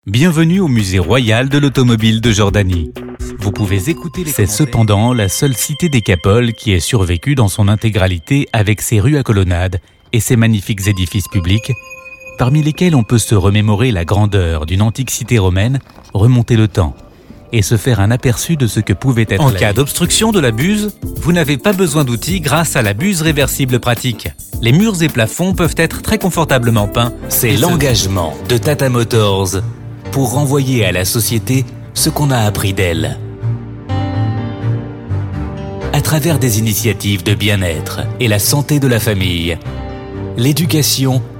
Bienvenue au musée royal de l'automobile de Jordanie. Vous pouvez écouter les commentaires. C'est cependant la seule cité décapole qui ait survécu dans son intégralité avec ses rues à colonnades et ses magnifiques édifices publics, parmi lesquels on peut se remémorer la grandeur d'une antique cité romaine, remonter le temps et se faire un aperçu de ce que pouvait être en cas d'obstruction de la buse, vous n'avez pas besoin d'outils grâce à la buse réversible pratique. Les murs et plafonds peuvent être très confortablement peints. C'est l'engagement de Tata Motors pour renvoyer à la société ce qu'on a appris d'elle. À travers des initiatives de bien-être et la santé de la famille, l'éducation